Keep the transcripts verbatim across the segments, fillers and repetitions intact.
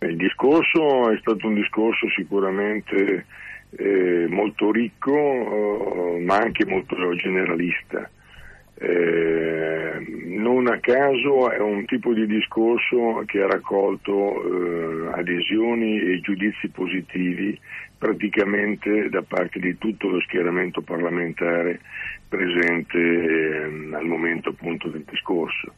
Il discorso è stato un discorso sicuramente eh, molto ricco, eh, ma anche molto generalista. Eh, non a caso è un tipo di discorso che ha raccolto eh, adesioni e giudizi positivi praticamente da parte di tutto lo schieramento parlamentare presente eh, al momento appunto del discorso,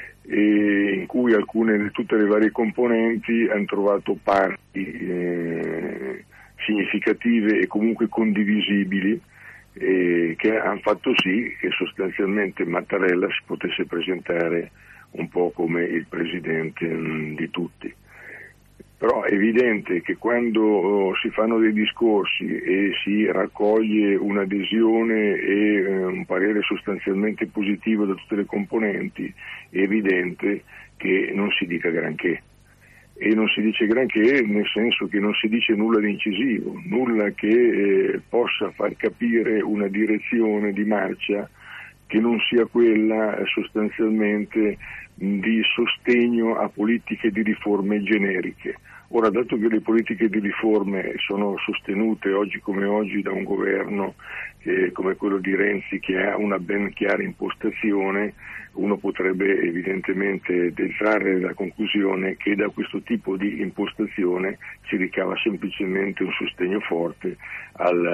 e in cui alcune, tutte le varie componenti hanno trovato parti eh, significative e comunque condivisibili, eh, che hanno fatto sì che sostanzialmente Mattarella si potesse presentare un po' come il presidente mh, di tutti. Però è evidente che quando oh, si fanno dei discorsi e si raccoglie un'adesione e eh, un parere sostanzialmente positivo da tutte le componenti, è evidente che non si dica granché. E non si dice granché nel senso che non si dice nulla di incisivo, nulla che eh, possa far capire una direzione di marcia che non sia quella eh, sostanzialmente mh, di sostegno a politiche di riforme generiche. Ora, dato che le politiche di riforme sono sostenute oggi come oggi da un governo eh, come quello di Renzi, che ha una ben chiara impostazione, uno potrebbe evidentemente trarre la conclusione che da questo tipo di impostazione si ricava semplicemente un sostegno forte al,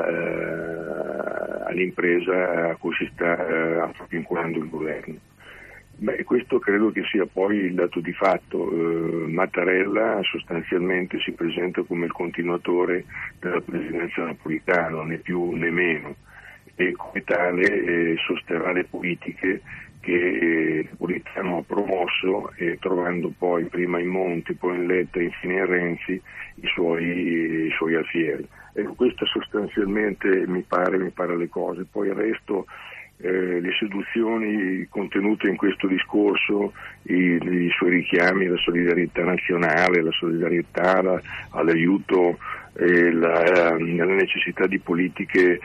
eh, all'impresa a cui si sta eh, affinando il governo. Beh, questo credo che sia poi il dato di fatto. Eh, Mattarella sostanzialmente si presenta come il continuatore della presidenza napolitana, né più né meno, e come tale eh, sosterrà le politiche che eh, Napolitano ha promosso, eh, trovando poi prima in Monti, poi in Letta e infine in Renzi i suoi, i suoi alfieri. Ecco, questo sostanzialmente mi pare, mi pare le cose. Poi il resto, Eh, le seduzioni contenute in questo discorso, i, i suoi richiami alla solidarietà nazionale, alla solidarietà, la, all'aiuto, eh, la, la necessità di politiche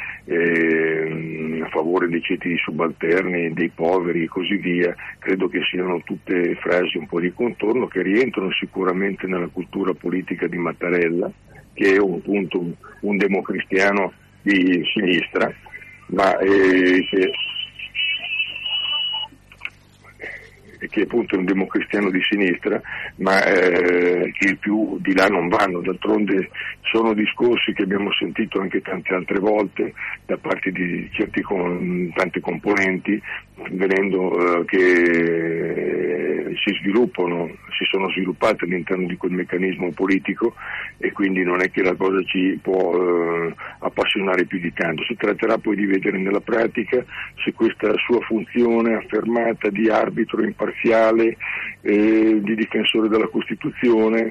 eh, a favore dei ceti subalterni, dei poveri e così via, credo che siano tutte frasi un po' di contorno che rientrano sicuramente nella cultura politica di Mattarella, che è un, appunto, un, un democristiano di sinistra, ma eh, che, che appunto è un democristiano di sinistra, ma eh, che più di là non vanno. D'altronde sono discorsi che abbiamo sentito anche tante altre volte da parte di certi con, tante componenti, vedendo eh, che si sviluppano, si sono sviluppate all'interno di quel meccanismo politico, e quindi non è che la cosa ci può eh, appassionare più di tanto. Si tratterà poi di vedere nella pratica se questa sua funzione affermata di arbitro imparziale, eh, di difensore della Costituzione,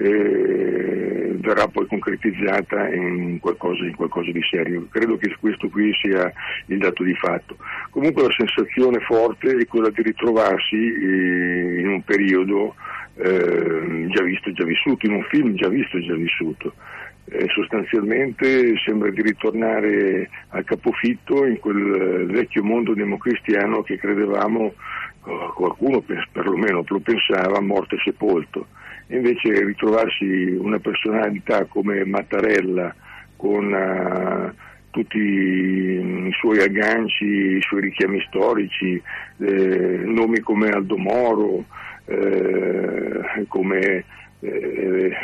eh, verrà poi concretizzata in qualcosa, in qualcosa di serio. Credo che questo qui sia il dato di fatto. Comunque la sensazione forte è quella di ritrovarsi eh, in un periodo eh, già visto e già vissuto, in un film già visto e già vissuto. Eh, sostanzialmente sembra di ritornare a capofitto in quel vecchio mondo democristiano che credevamo, oh, qualcuno per, perlomeno lo pensava, morto e sepolto. E invece ritrovarsi una personalità come Mattarella, con uh, tutti i suoi agganci, i suoi richiami storici, eh, nomi come Aldo Moro, eh, come eh,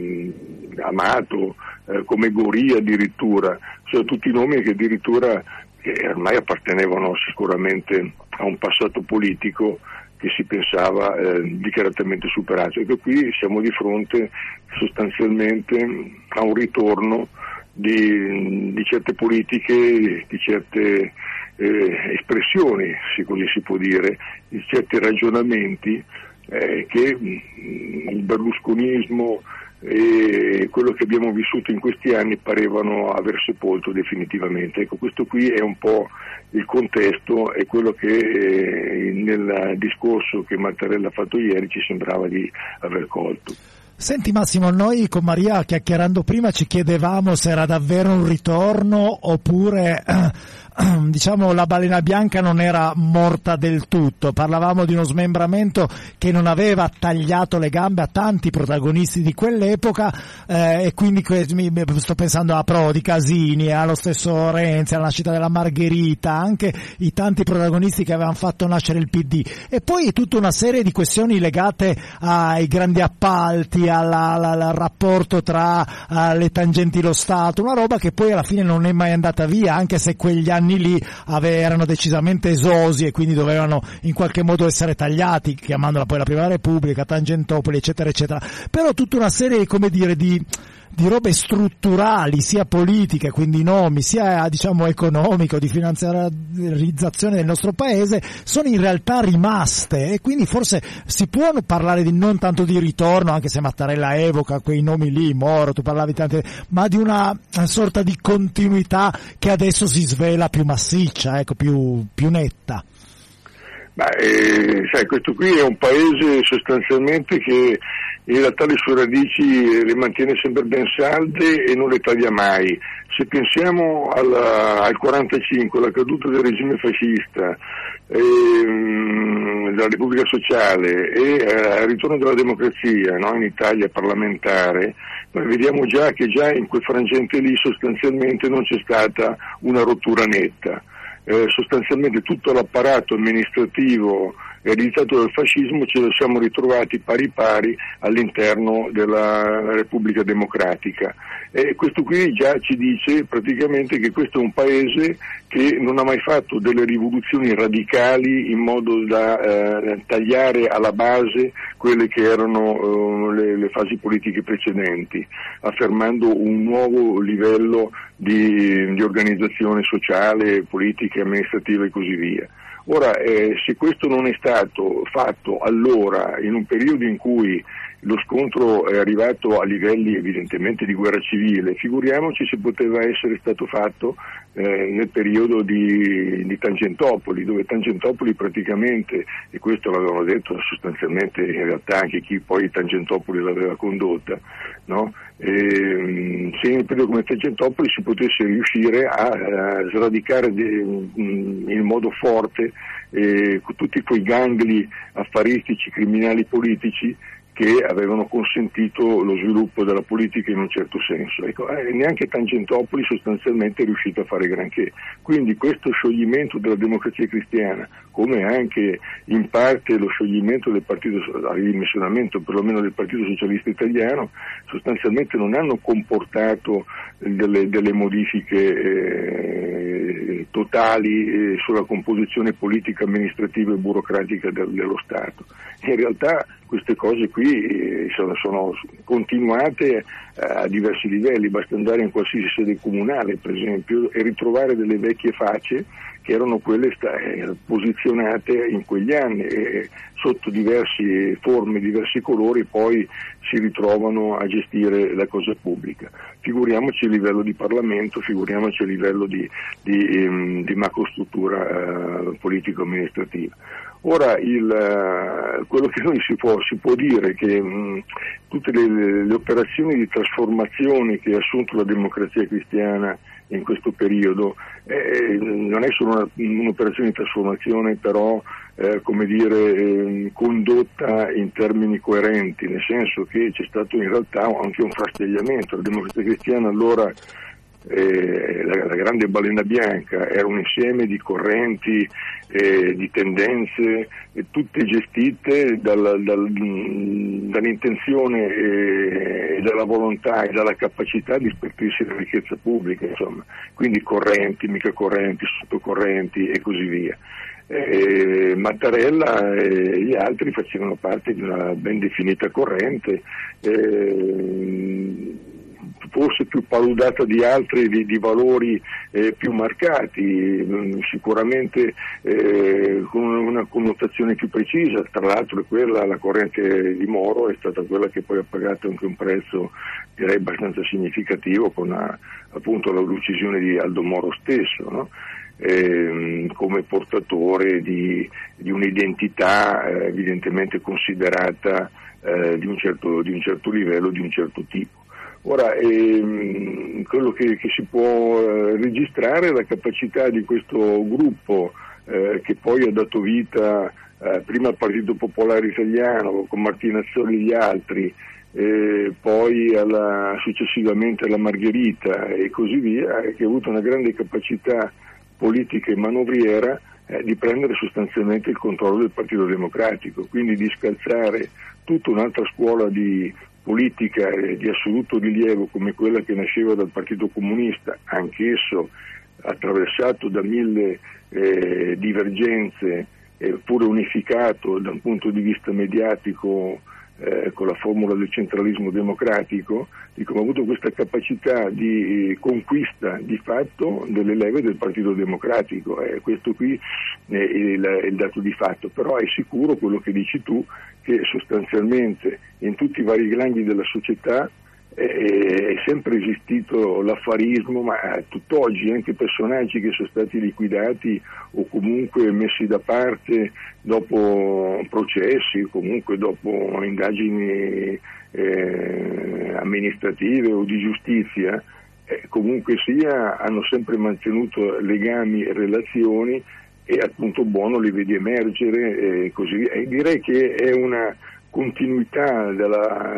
Amato, eh, come Goria addirittura, sono tutti nomi che addirittura che ormai appartenevano sicuramente a un passato politico che si pensava eh, dichiaratamente superato. Ecco, qui siamo di fronte sostanzialmente a un ritorno di, di certe politiche, di certe eh, espressioni, se così si può dire, di certi ragionamenti eh, che mh, il berlusconismo e quello che abbiamo vissuto in questi anni parevano aver sepolto definitivamente. Ecco, questo qui è un po' il contesto e quello che eh, nel discorso che Mattarella ha fatto ieri ci sembrava di aver colto. Senti Massimo, noi con Maria chiacchierando prima ci chiedevamo se era davvero un ritorno oppure eh, diciamo la balena bianca non era morta del tutto. Parlavamo di uno smembramento che non aveva tagliato le gambe a tanti protagonisti di quell'epoca eh, e quindi mi, sto pensando a Prodi, Casini, allo stesso Renzi, alla nascita della Margherita, anche i tanti protagonisti che avevano fatto nascere il P D, e poi tutta una serie di questioni legate ai grandi appalti, Alla, alla, al rapporto tra uh, le tangenti lo Stato, una roba che poi alla fine non è mai andata via, anche se quegli anni lì ave, erano decisamente esosi e quindi dovevano in qualche modo essere tagliati, chiamandola poi la Prima Repubblica, Tangentopoli, eccetera eccetera. Però tutta una serie, come dire, di di robe strutturali, sia politiche, quindi nomi, sia diciamo economico, di finanziarizzazione del nostro paese, sono in realtà rimaste, e quindi forse si può parlare di non tanto di ritorno, anche se Mattarella evoca quei nomi lì, Moro, tu parlavi tante, ma di una sorta di continuità che adesso si svela più massiccia, ecco, più, più netta. Ma eh, sai, questo qui è un paese sostanzialmente che in realtà le sue radici le mantiene sempre ben salde e non le taglia mai. Se pensiamo alla, al quarantacinque, alla caduta del regime fascista, ehm, della Repubblica Sociale e eh, al ritorno della democrazia, no, in Italia parlamentare, noi vediamo già che già in quel frangente lì sostanzialmente non c'è stata una rottura netta. Eh, sostanzialmente tutto l'apparato amministrativo ereditato dal fascismo ce lo siamo ritrovati pari pari all'interno della Repubblica Democratica, e questo qui già ci dice praticamente che questo è un paese che non ha mai fatto delle rivoluzioni radicali in modo da eh, tagliare alla base quelle che erano eh, le, le fasi politiche precedenti, affermando un nuovo livello di, di organizzazione sociale, politica, amministrativa e così via. Ora, eh, se questo non è stato fatto allora, in un periodo in cui lo scontro è arrivato a livelli evidentemente di guerra civile, figuriamoci se poteva essere stato fatto eh, nel periodo di, di Tangentopoli, dove Tangentopoli praticamente, e questo l'avevano detto sostanzialmente in realtà anche chi poi Tangentopoli l'aveva condotta, no? E, se in un periodo come Tangentopoli si potesse riuscire a, a sradicare de, in modo forte eh, tutti quei gangli affaristici, criminali, politici che avevano consentito lo sviluppo della politica in un certo senso. Ecco, eh, neanche Tangentopoli sostanzialmente è riuscito a fare granché. Quindi questo scioglimento della Democrazia Cristiana, come anche in parte lo scioglimento del partito, il ridimensionamento perlomeno del Partito Socialista Italiano, sostanzialmente non hanno comportato delle, delle modifiche eh, totali eh, sulla composizione politica, amministrativa e burocratica del, dello Stato. In realtà queste cose qui eh, sono, sono continuate eh, a diversi livelli, basta andare in qualsiasi sede comunale per esempio e ritrovare delle vecchie facce che erano quelle sta, eh, posizionate in quegli anni e sotto diverse forme, diversi colori poi si ritrovano a gestire la cosa pubblica. Figuriamoci a livello di Parlamento, figuriamoci a livello di, di, um, di macrostruttura uh, politico-amministrativa. Ora, il, uh, quello che noi si può, si può dire è che mh, tutte le, le operazioni di trasformazione che ha assunto la Democrazia Cristiana in questo periodo eh, non è solo una, un'operazione di trasformazione però eh, come dire eh, condotta in termini coerenti, nel senso che c'è stato in realtà anche un frastagliamento. La Democrazia Cristiana allora Eh, la, la grande balena bianca era un insieme di correnti, eh, di tendenze, eh, tutte gestite dal, dal, dall'intenzione e eh, dalla volontà e dalla capacità di spartirsi la ricchezza pubblica, insomma, quindi correnti, mica correnti, sottocorrenti e così via. Eh, Mattarella e gli altri facevano parte di una ben definita corrente, eh, forse più paludata di altri, di, di valori eh, più marcati, mh, sicuramente eh, con una connotazione più precisa. Tra l'altro quella, la corrente di Moro è stata quella che poi ha pagato anche un prezzo direi abbastanza significativo con la, appunto l'uccisione di Aldo Moro stesso, no? Eh, come portatore di, di un'identità eh, evidentemente considerata eh, di un certo, di un certo livello, di un certo tipo. Ora, ehm, quello che, che si può eh, registrare è la capacità di questo gruppo eh, che poi ha dato vita eh, prima al Partito Popolare Italiano con Martinazzoli e gli altri, eh, poi alla, successivamente alla Margherita e così via, che ha avuto una grande capacità politica e manovriera eh, di prendere sostanzialmente il controllo del Partito Democratico, quindi di scalzare tutta un'altra scuola di politica eh, di assoluto rilievo come quella che nasceva dal Partito Comunista, anch'esso attraversato da mille eh, divergenze, eppure unificato da un punto di vista mediatico eh, con la formula del centralismo democratico, di come ha avuto questa capacità di conquista di fatto delle leve del Partito Democratico. Eh, questo qui è il, è il dato di fatto, però è sicuro quello che dici tu, che sostanzialmente in tutti i vari gangli della società è sempre esistito l'affarismo, ma tutt'oggi anche personaggi che sono stati liquidati o comunque messi da parte dopo processi, comunque dopo indagini eh, amministrative o di giustizia, eh, comunque sia hanno sempre mantenuto legami e relazioni e al punto buono li vedi emergere e così via. E direi che è una continuità della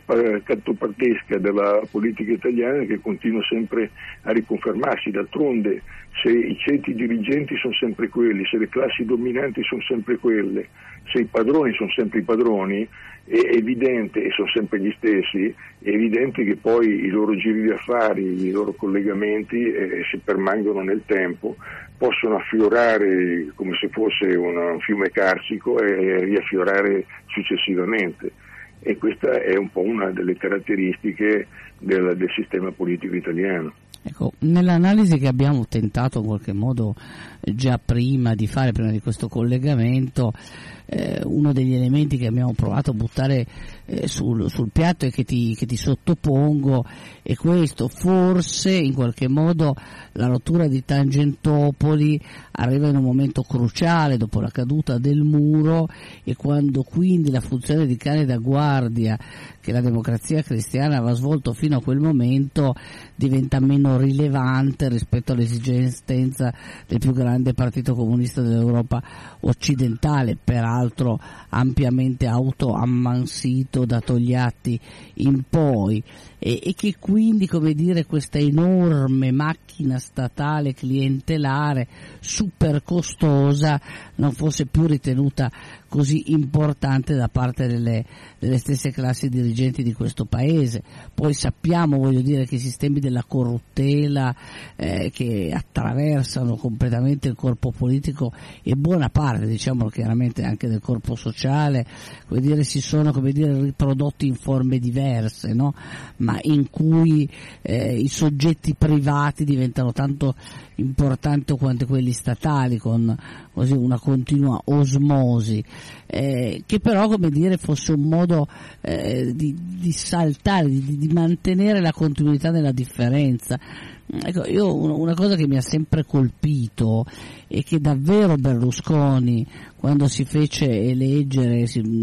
gattopartesca della politica italiana che continua sempre a riconfermarsi. D'altronde, se i ceti dirigenti sono sempre quelli, se le classi dominanti sono sempre quelle, se i padroni sono sempre i padroni, è evidente, e sono sempre gli stessi, è evidente che poi i loro giri di affari, i loro collegamenti, eh, se permangono nel tempo, possono affiorare come se fosse un, un fiume carsico e riaffiorare successivamente. E questa è un po' una delle caratteristiche del, del sistema politico italiano. Ecco, nell'analisi che abbiamo tentato in qualche modo già prima di fare, prima di questo collegamento, eh, uno degli elementi che abbiamo provato a buttare eh, sul, sul piatto e che ti, che ti sottopongo è questo: forse in qualche modo la rottura di Tangentopoli arriva in un momento cruciale dopo la caduta del muro, e quando quindi la funzione di cane da guardia che la Democrazia Cristiana aveva svolto fino a quel momento diventa meno rilevante rispetto all'esigenza del più grande partito comunista dell'Europa occidentale, peraltro ampiamente autoammansito da Togliatti in poi, e, e che quindi, come dire, questa enorme macchina statale clientelare super costosa non fosse più ritenuta così importante da parte delle, delle stesse classi dirigenti di questo paese. Poi sappiamo, voglio dire, che i sistemi della corruttela eh, che attraversano completamente il corpo politico e buona parte, diciamo chiaramente, anche del corpo sociale, come dire, si sono, come dire, riprodotti in forme diverse, no? Ma in cui eh, i soggetti privati diventano tanto importanti quanto quelli statali, con così una continua osmosi, eh, che però, come dire, fosse un modo eh, di, di saltare, di, di mantenere la continuità nella differenza. Ecco, io una cosa che mi ha sempre colpito è che davvero Berlusconi, quando si fece eleggere,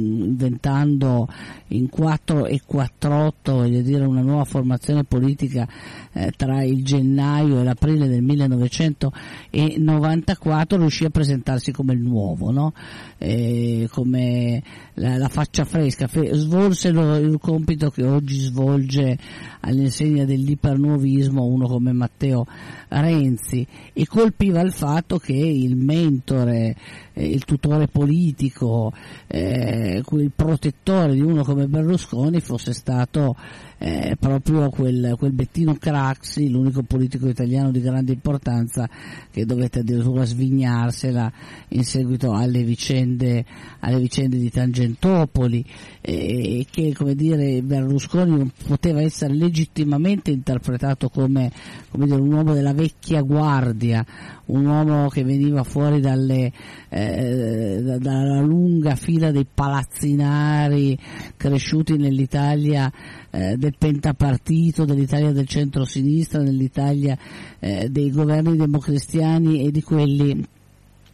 inventando in quattro e quattr'otto, voglio dire, una nuova formazione politica eh, tra il gennaio e l'aprile del millenovecentonovantaquattro, riuscì a presentarsi come il nuovo, no? Eh, come la, la faccia fresca, Fe, svolse lo, il compito che oggi svolge all'insegna dell'ipernuovismo uno come Matteo Renzi, e colpiva il fatto che il mentore, eh, il tutore politico, eh, il protettore di uno come Berlusconi fosse stato eh, proprio quel, quel Bettino Craxi, l'unico politico italiano di grande importanza che dovette addirittura svignarsela in seguito alle vicende, alle vicende di Tangentopoli, e eh, che, come dire, Berlusconi non poteva essere legittimamente interpretato come, come dire, un uomo della vecchia guardia, un uomo che veniva fuori dalle, eh, da, dalla lunga fila dei palazzinari cresciuti nell'Italia eh, del pentapartito, dell'Italia del centro-sinistra, nell'Italia eh, dei governi democristiani e di quelli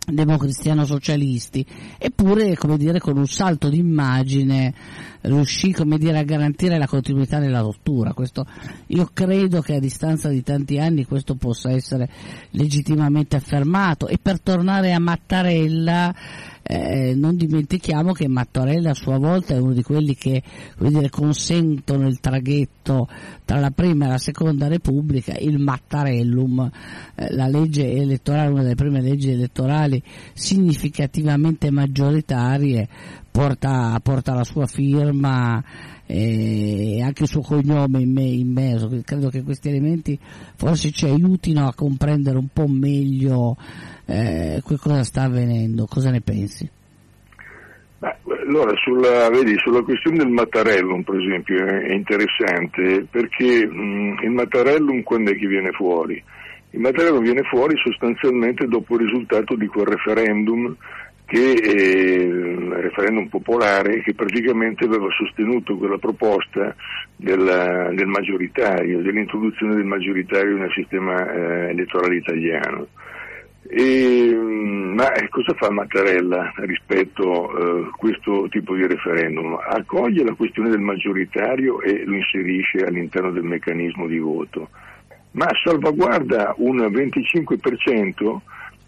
democristiano-socialisti, eppure, come dire, con un salto d'immagine riuscì, come dire, a garantire la continuità nella rottura. Questo, io credo che a distanza di tanti anni questo possa essere legittimamente affermato. E per tornare a Mattarella, eh, non dimentichiamo che Mattarella a sua volta è uno di quelli che, come dire, consentono il traghetto tra la prima e la seconda Repubblica, il Mattarellum, eh, la legge elettorale, una delle prime leggi elettorali significativamente maggioritarie, porta, porta la sua firma e anche il suo cognome immerso. Credo che questi elementi forse ci aiutino a comprendere un po' meglio eh, cosa sta avvenendo. Cosa ne pensi? Ma, allora, sulla, vedi, sulla questione del Mattarellum, per esempio, è interessante perché mh, il Mattarellum quando è che viene fuori? Il Mattarellum viene fuori sostanzialmente dopo il risultato di quel referendum che è il referendum popolare che praticamente aveva sostenuto quella proposta del, del maggioritario, dell'introduzione del maggioritario nel sistema eh, elettorale italiano. E, ma cosa fa Mattarella rispetto a eh, questo tipo di referendum? Accoglie la questione del maggioritario e lo inserisce all'interno del meccanismo di voto, ma salvaguarda un venticinque per cento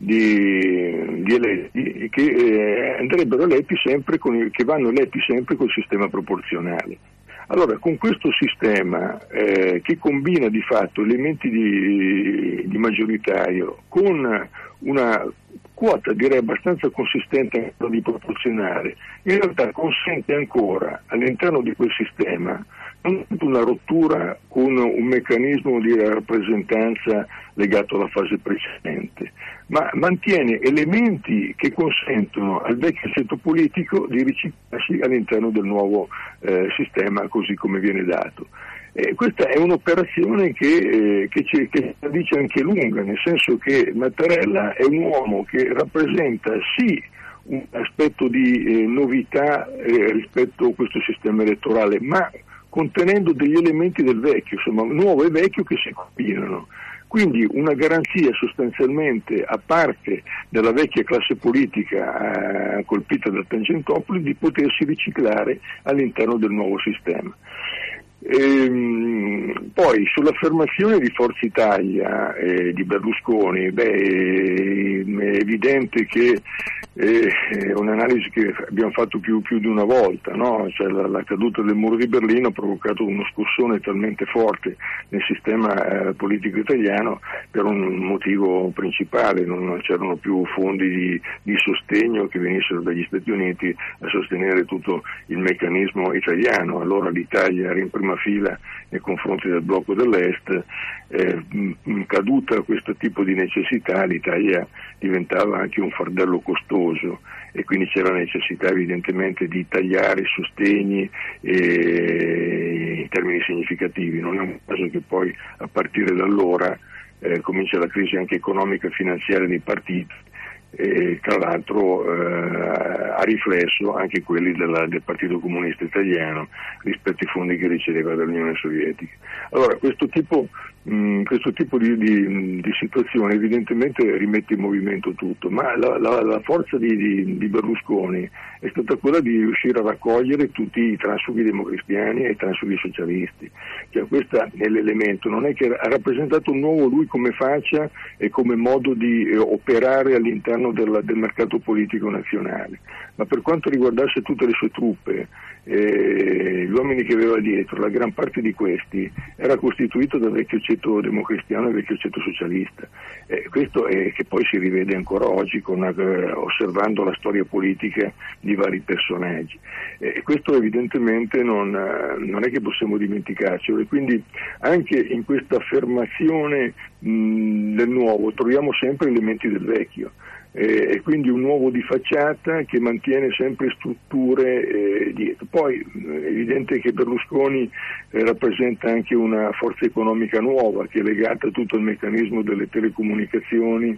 Di, di eletti che eh, andrebbero eletti sempre con il, che vanno eletti sempre col sistema proporzionale. Allora, con questo sistema eh, che combina di fatto elementi di, di maggioritario con una quota direi abbastanza consistente di proporzionale, in realtà consente ancora all'interno di quel sistema non una rottura con un meccanismo di rappresentanza legato alla fase precedente, ma mantiene elementi che consentono al vecchio assetto politico di riciclarsi all'interno del nuovo eh, sistema così come viene dato. Eh, questa è un'operazione che, eh, che, ci, che ci dice anche lunga, nel senso che Mattarella è un uomo che rappresenta sì un aspetto di eh, novità eh, rispetto a questo sistema elettorale, ma contenendo degli elementi del vecchio, insomma nuovo e vecchio che si combinano. Quindi una garanzia sostanzialmente a parte della vecchia classe politica eh, colpita da Tangentopoli di potersi riciclare all'interno del nuovo sistema. Ehm, poi sull'affermazione di Forza Italia e eh, di Berlusconi, beh, è evidente che eh, è un'analisi che abbiamo fatto più, più di una volta, no? Cioè, la, la caduta del muro di Berlino ha provocato uno scossone talmente forte nel sistema eh, politico italiano per un motivo principale: non c'erano più fondi di, di sostegno che venissero dagli Stati Uniti a sostenere tutto il meccanismo italiano. Allora l'Italia era in prima fila nei confronti del blocco dell'Est, eh, caduta questo tipo di necessità l'Italia diventava anche un fardello costoso e quindi c'era la necessità evidentemente di tagliare sostegni eh, in termini significativi. Non è un caso che poi a partire da allora eh, comincia la crisi anche economica e finanziaria dei partiti, e tra l'altro eh, ha riflesso anche quelli della, del Partito Comunista Italiano rispetto ai fondi che riceveva dall'Unione Sovietica. Allora questo tipo, mh, questo tipo di, di, di situazione evidentemente rimette in movimento tutto, ma la, la, la forza di, di, di Berlusconi è stata quella di riuscire a raccogliere tutti i transfughi democristiani e i transfughi socialisti. Cioè, questo è l'elemento, non è che ha rappresentato un nuovo lui come faccia e come modo di eh, operare all'interno Del, del mercato politico nazionale, ma per quanto riguardasse tutte le sue truppe, eh, gli uomini che aveva dietro, la gran parte di questi era costituito da vecchio ceto democristiano e vecchio ceto socialista. Eh, questo è che poi si rivede ancora oggi con, eh, osservando la storia politica di vari personaggi. Eh, questo evidentemente non, eh, non è che possiamo dimenticarcelo, e quindi anche in questa affermazione mh, del nuovo troviamo sempre elementi del vecchio. E quindi un uovo di facciata che mantiene sempre strutture eh, dietro. Poi è evidente che Berlusconi eh, rappresenta anche una forza economica nuova che è legata a tutto il meccanismo delle telecomunicazioni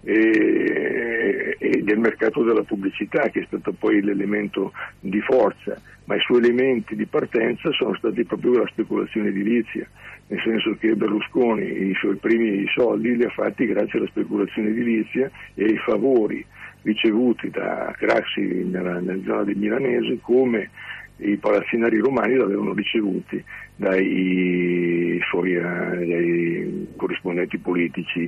e, e del mercato della pubblicità, che è stato poi l'elemento di forza, ma i suoi elementi di partenza sono stati proprio la speculazione edilizia, nel senso che Berlusconi i suoi primi soldi li ha fatti grazie alla speculazione edilizia e ai favori ricevuti da Craxi nella, nella zona del Milanese, come i palazzinari romani l'avevano ricevuti dai suoi dai corrispondenti politici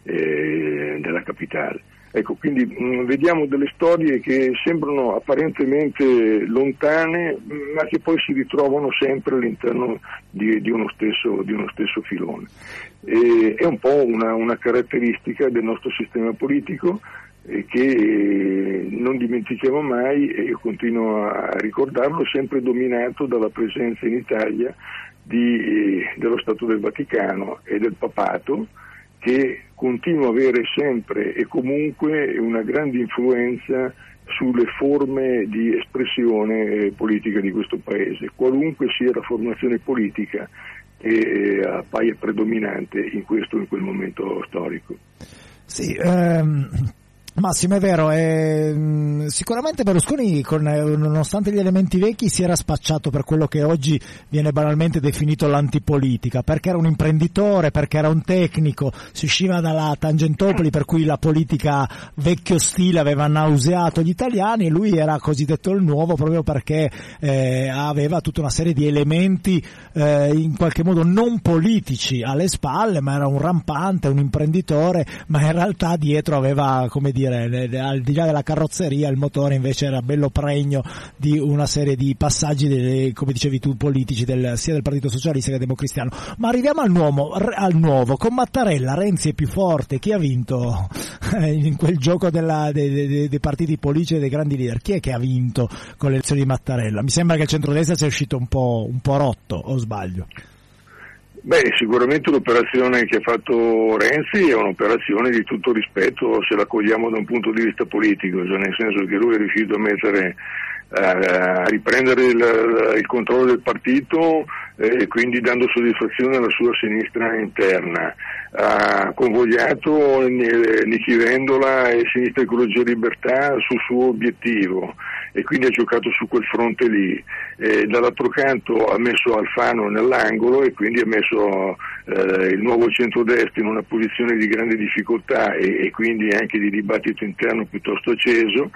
eh, della capitale. Ecco, quindi mh, vediamo delle storie che sembrano apparentemente lontane, ma che poi si ritrovano sempre all'interno di, di, uno, stesso, di uno stesso filone. E, è un po' una, una caratteristica del nostro sistema politico eh, che eh, non dimentichiamo mai, e io continuo a ricordarlo, sempre dominato dalla presenza in Italia di, eh, dello Stato del Vaticano e del Papato, che continua a avere sempre e comunque una grande influenza sulle forme di espressione politica di questo Paese, qualunque sia la formazione politica che appaia predominante in questo in quel momento storico. Sì, ehm... Massimo, è vero, è, mh, sicuramente Berlusconi, con, eh, nonostante gli elementi vecchi, si era spacciato per quello che oggi viene banalmente definito l'antipolitica, perché era un imprenditore, perché era un tecnico, si usciva dalla Tangentopoli, per cui la politica vecchio stile aveva nauseato gli italiani, e lui era cosiddetto il nuovo proprio perché eh, aveva tutta una serie di elementi eh, in qualche modo non politici alle spalle, ma era un rampante, un imprenditore, ma in realtà dietro aveva, come dire, al di là della carrozzeria, il motore invece era bello pregno di una serie di passaggi, delle, come dicevi tu, politici del, sia del Partito Socialista che Democristiano. Ma arriviamo al nuovo, al nuovo. Con Mattarella Renzi è più forte. Chi ha vinto in quel gioco della, dei, dei, dei partiti politici e dei grandi leader? Chi è che ha vinto con le elezioni di Mattarella? Mi sembra che il centrodestra sia uscito un po', un po' rotto, o sbaglio? Beh, sicuramente l'operazione che ha fatto Renzi è un'operazione di tutto rispetto se la cogliamo da un punto di vista politico, cioè nel senso che lui è riuscito a mettere a riprendere il, il controllo del partito e eh, quindi dando soddisfazione alla sua sinistra interna. Ha convogliato Nichi Vendola e Sinistra Ecologia e Libertà sul suo obiettivo e quindi ha giocato su quel fronte lì. Eh, dall'altro canto ha messo Alfano nell'angolo e quindi ha messo eh, il nuovo centrodestra in una posizione di grande difficoltà e, e quindi anche di dibattito interno piuttosto acceso,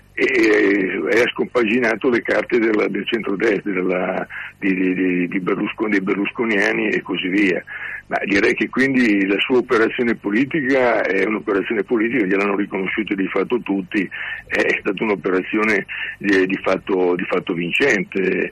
e ha scompaginato le carte della, del centrodestra, della, di, di, di Berlusconi, dei berlusconiani e così via. Ma direi che quindi la sua operazione politica è un'operazione politica, gliel'hanno riconosciuto di fatto tutti, è stata un'operazione di, di, fatto, di fatto vincente,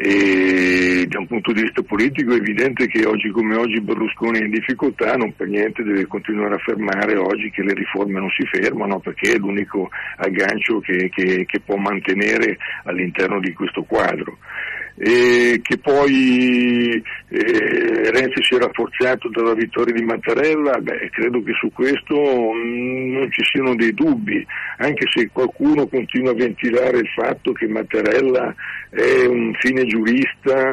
e da un punto di vista politico è evidente che oggi come oggi Berlusconi è in difficoltà, non per niente deve continuare a affermare oggi che le riforme non si fermano, perché è l'unico aggancio che, che, che può mantenere all'interno di questo quadro. E che poi eh, Renzi si è rafforzato dalla vittoria di Mattarella, beh, credo che su questo mh, non ci siano dei dubbi, anche se qualcuno continua a ventilare il fatto che Mattarella è un fine giurista,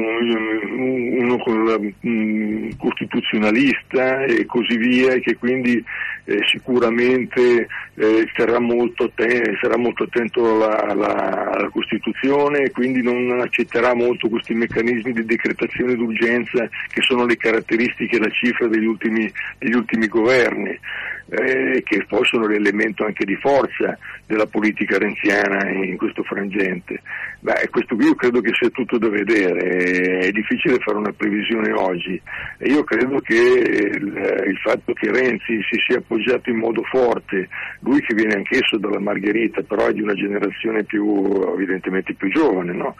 un, uno con la, un costituzionalista e così via, e che quindi eh, sicuramente eh, sarà, molto te- sarà molto attento alla, alla, alla Costituzione e quindi non accetterà molto questi meccanismi di decretazione d'urgenza che sono le caratteristiche e la cifra degli ultimi, degli ultimi governi, eh, che poi sono l'elemento anche di forza della politica renziana in questo frangente. Beh, questo qui io credo che sia tutto da vedere, è difficile fare una previsione oggi, e io credo che il, il fatto che Renzi si sia appoggiato in modo forte, lui che viene anch'esso dalla Margherita, però è di una generazione più, evidentemente più giovane, no?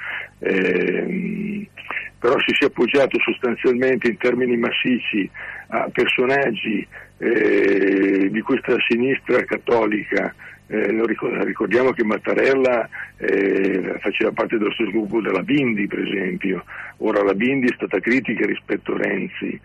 Eh, però si sia appoggiato sostanzialmente in termini massicci a personaggi eh, di questa sinistra cattolica. Eh, ricordiamo che Mattarella eh, faceva parte dello stesso gruppo della Bindi, per esempio. Ora la Bindi è stata critica rispetto a Renzi,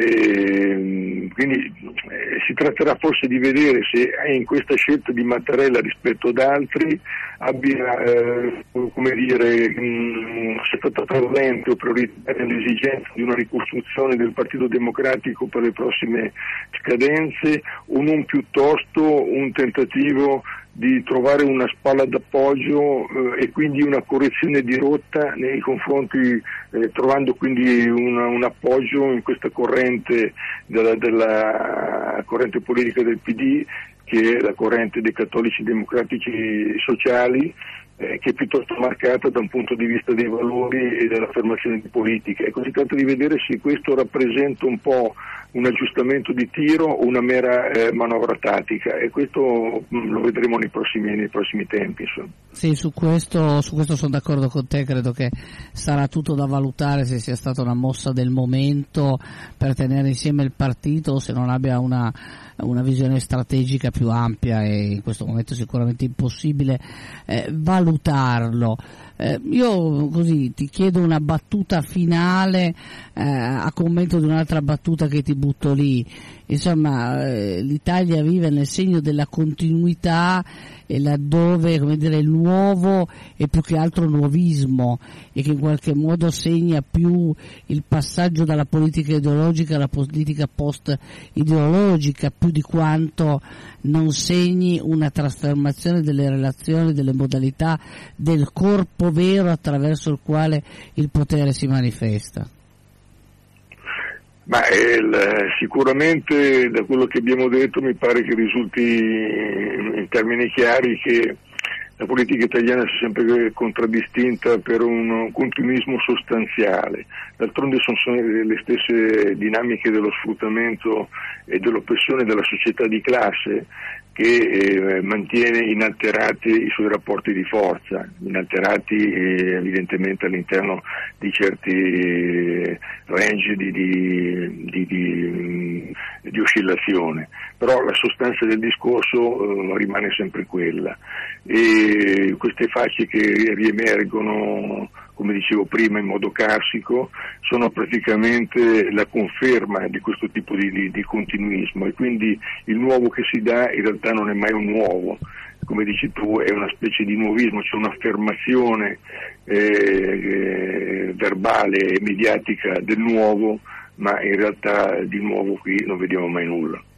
eh, quindi eh, si tratterà forse di vedere se in questa scelta di Mattarella rispetto ad altri abbia, eh, come dire, mh, sia stata prevalente o prioritaria l'esigenza di una ricostruzione del Partito Democratico per le prossime scadenze, o non piuttosto un tentativo di trovare una spalla d'appoggio eh, e quindi una correzione di rotta nei confronti, eh, trovando quindi una, un appoggio in questa corrente della, della la corrente politica del P D, che è la corrente dei cattolici democratici sociali, eh, che è piuttosto marcata da un punto di vista dei valori e dell'affermazione di politica. Ecco, si tratta di vedere se questo rappresenta un po' un aggiustamento di tiro o una mera eh, manovra tattica, e questo mh, lo vedremo nei prossimi, nei prossimi tempi. Insomma. Sì, su questo, su questo sono d'accordo con te, credo che sarà tutto da valutare se sia stata una mossa del momento per tenere insieme il partito o se non abbia una, una visione strategica più ampia, e in questo momento è sicuramente impossibile eh, valutarlo. Eh, io così ti chiedo una battuta finale eh, a commento di un'altra battuta che ti butto lì. Insomma, eh, l'Italia vive nel segno della continuità, e laddove, come dire, il nuovo è più che altro nuovismo, e che in qualche modo segna più il passaggio dalla politica ideologica alla politica post-ideologica, più di quanto non segni una trasformazione delle relazioni, delle modalità, del corpo vero attraverso il quale il potere si manifesta. Ma il, sicuramente da quello che abbiamo detto mi pare che risulti in termini chiari che la politica italiana si è sempre contraddistinta per un continuismo sostanziale. D'altronde sono le stesse dinamiche dello sfruttamento e dell'oppressione della società di classe che eh, mantiene inalterati i suoi rapporti di forza, inalterati eh, evidentemente all'interno di certi eh, range di, di, di, di, di oscillazione, però la sostanza del discorso eh, rimane sempre quella, e queste facce che riemergono, come dicevo prima, in modo carsico, sono praticamente la conferma di questo tipo di, di, di continuismo, e quindi il nuovo che si dà in realtà non è mai un nuovo, come dici tu è una specie di nuovismo, c'è un'affermazione eh, eh, verbale e mediatica del nuovo, ma in realtà di nuovo qui non vediamo mai nulla.